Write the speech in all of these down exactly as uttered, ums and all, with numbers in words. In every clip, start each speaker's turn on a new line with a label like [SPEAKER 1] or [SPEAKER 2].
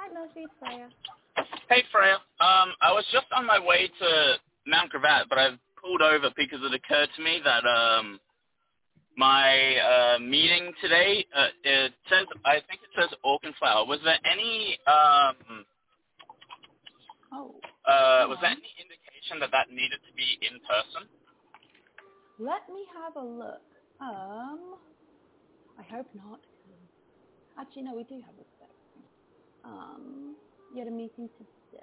[SPEAKER 1] right, Murphy, it's Freya.
[SPEAKER 2] Hey, Freya. Um, I was just on my way to Mount Gravatt, but I pulled over because it occurred to me that um, my uh, meeting today, uh, it says, I think it says Auchenflower. Was there any, um,
[SPEAKER 1] Oh.
[SPEAKER 2] uh, was
[SPEAKER 1] Um,
[SPEAKER 2] there any indication that that needed to be in person?
[SPEAKER 1] let me have a look. Um, I hope not. Actually, no, we do have a spec. Um, you had a meeting today.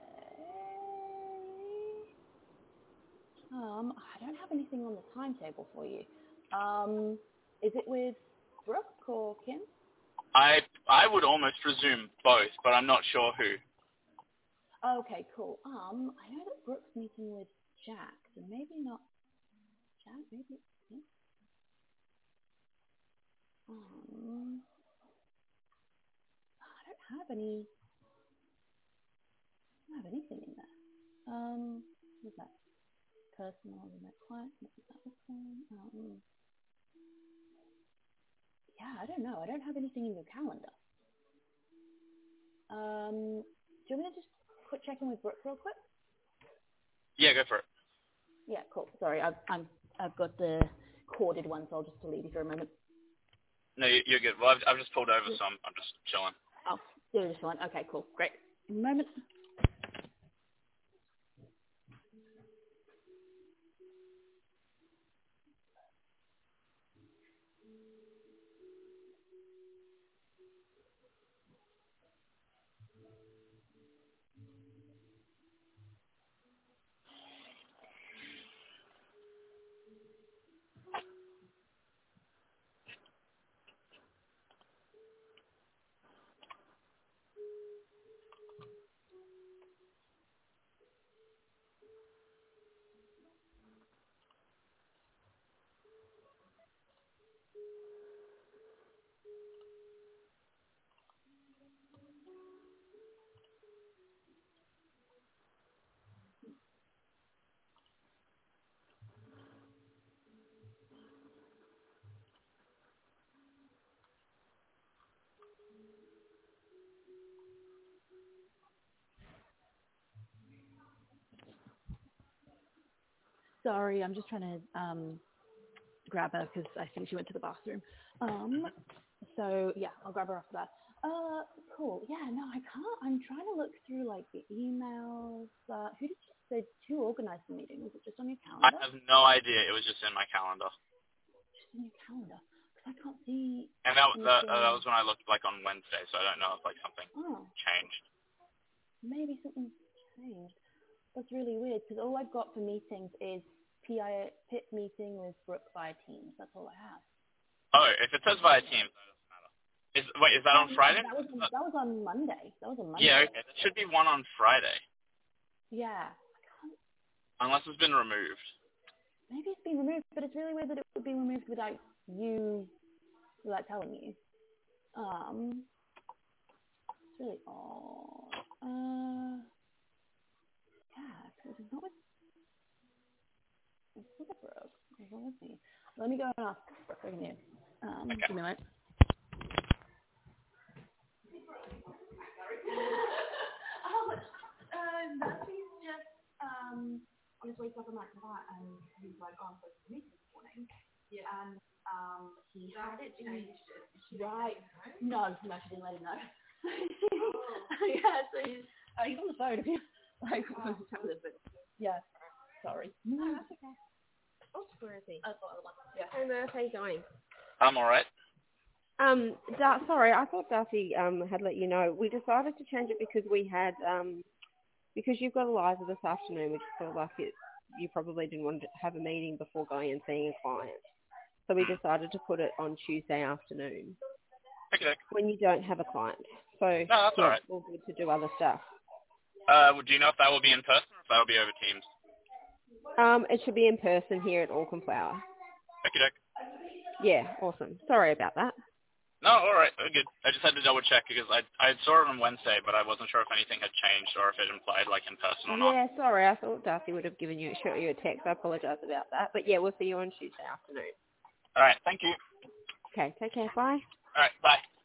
[SPEAKER 1] Um, I don't have anything on the timetable for you. Um, is it with Brooke or Kim?
[SPEAKER 2] I I would almost presume both, but I'm not sure who.
[SPEAKER 1] Okay, cool. Um, I know that Brooke's meeting with Jack, so maybe not Jack, maybe it's Kim. Um, I don't have any. I don't have anything in there. Um, what's that? Personal, remote client. What was that one? Um, yeah, I don't know. I don't have anything in your calendar. Um, do you want me to just quick check in with Brooke real quick?
[SPEAKER 2] Yeah, go for it.
[SPEAKER 1] Yeah, cool. Sorry, I've I'm I've got the corded one, so I'll just delete it for a moment.
[SPEAKER 2] No, you- you're good. Well, I've, I've just pulled over, so I'm, I'm just chilling.
[SPEAKER 1] Oh, you're just one. Okay, cool, great. A moment. Sorry, I'm just trying to um grab her because I think she went to the bathroom. Um, so yeah, I'll grab her after that. Uh, cool. Yeah, no, I can't. I'm trying to look through like the emails. Uh, who did you say who organized the meeting? Was it just on your
[SPEAKER 2] I
[SPEAKER 1] calendar?
[SPEAKER 2] have no idea. It was just in my calendar.
[SPEAKER 1] Just on your calendar, because I can't see
[SPEAKER 2] And that, that, uh, that
[SPEAKER 1] anything.
[SPEAKER 2] was when I looked like on Wednesday, so I don't know if like something
[SPEAKER 1] Oh,
[SPEAKER 2] changed.
[SPEAKER 1] maybe something's changed. That's really weird because all I've got for meetings is P I pit meeting with Brooke via Teams. That's all I have.
[SPEAKER 2] Oh, if it says via Teams, is wait, is that on
[SPEAKER 1] Oh no,
[SPEAKER 2] Friday?
[SPEAKER 1] that was on, that was on Monday. That was on
[SPEAKER 2] Yeah,
[SPEAKER 1] Monday.
[SPEAKER 2] okay. There should be one on Friday,
[SPEAKER 1] Yeah.
[SPEAKER 2] unless it's been removed.
[SPEAKER 1] Maybe it's been removed, but it's really weird that it would be removed without you, without telling you. Um, it's really odd. Uh, yeah, because it's not with, it's with Brooke. It's not with me. Let me go and ask Brooke again. Um,
[SPEAKER 2] Okay.
[SPEAKER 1] give me a minute. Oh, uh, Murphy's just um on his way to up on that and he's like, oh, I'm supposed to meet this morning. Yeah. And um he had it in right. No, no, she didn't let him know. Oh. Yeah, so he's uh, he's on the phone if you like want to chat with him, but yeah, sorry.
[SPEAKER 3] Oh, that's okay. Oh, where is he?
[SPEAKER 1] Uh, oh, other one. Yeah.
[SPEAKER 3] Hey, Murph, how you going?
[SPEAKER 2] I'm all right.
[SPEAKER 3] Um, Dar- sorry, I thought Darcy um had let you know. We decided to change it because we had um because you've got Eliza this afternoon. We just felt like it. You probably didn't want to have a meeting before going and seeing a client, so we decided to put it on Tuesday afternoon
[SPEAKER 2] Okay.
[SPEAKER 3] when you don't have a client. So
[SPEAKER 2] No, that's all
[SPEAKER 3] yeah,
[SPEAKER 2] right.
[SPEAKER 3] all good to do other stuff.
[SPEAKER 2] Uh, do you know if that will be in person or if that will be over Teams?
[SPEAKER 3] Um, it should be in person here at Auchenflower.
[SPEAKER 2] Okay, doke.
[SPEAKER 3] Yeah, awesome. Sorry about that.
[SPEAKER 2] No, all right, very good. I just had to double check because I I saw it on Wednesday, but I wasn't sure if anything had changed or if it implied like in person or not.
[SPEAKER 3] Yeah, sorry. I thought Darcy would have given you shot you a text. I apologise about that. But yeah, we'll see you on Tuesday afternoon.
[SPEAKER 2] All right, thank you.
[SPEAKER 3] Okay, take care. Bye.
[SPEAKER 2] All right, bye.